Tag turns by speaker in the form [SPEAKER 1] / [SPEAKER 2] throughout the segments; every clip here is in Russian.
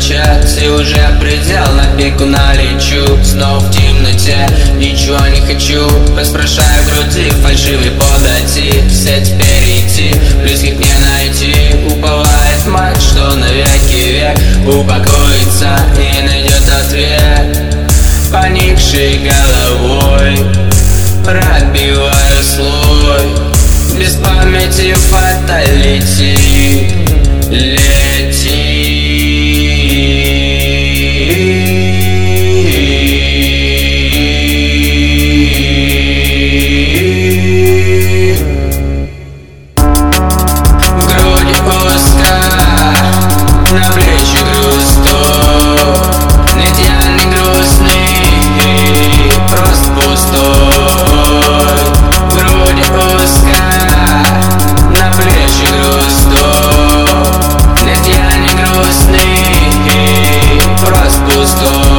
[SPEAKER 1] кричат, и уже предел, на пику налечу. Снова в темноте, ничего не хочу. Поспрашаю груди, фальшивой подойти. Все теперь идти, близких не найти. Уповает мать, что навеки век упокоится и найдет ответ. Поникшей головой пробиваю слой, без памяти фаталити. Лети. В груди пусто, на плечи грусту. Нет, я не грустный, просто пустой. В груди пусто, на плечи грусту. Нет, я не грустный, просто пустой.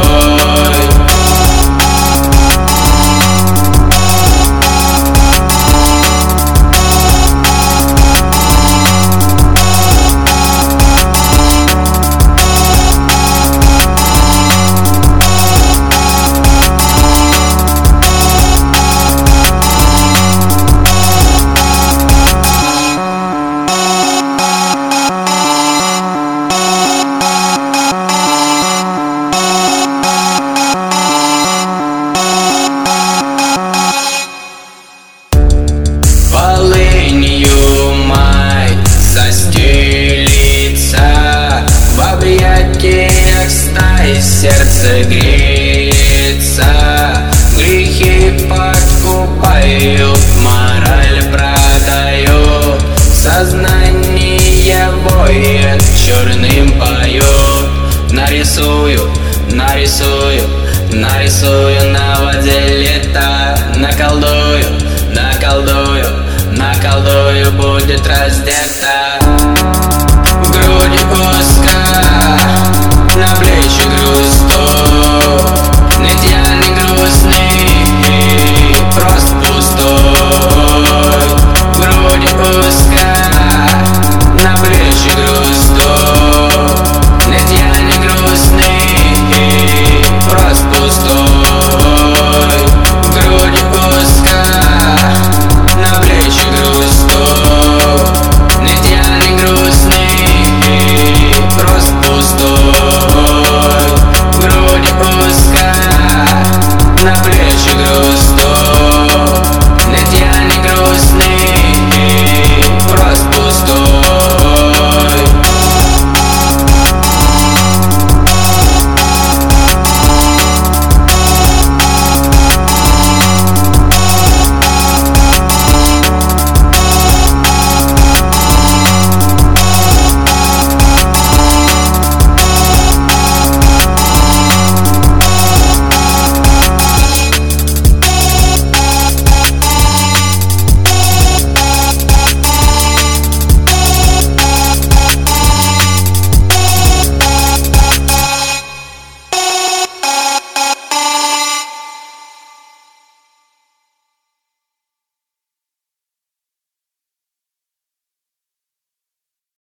[SPEAKER 1] Полынью май застелится, в объятиях стаи сердце греется. Грехи подкупают, мораль продает, сознание воет, черным поет. Нарисую, нарисую, нарисую на воде лето. Наколдую, наколдую, наколдую, будет раздета.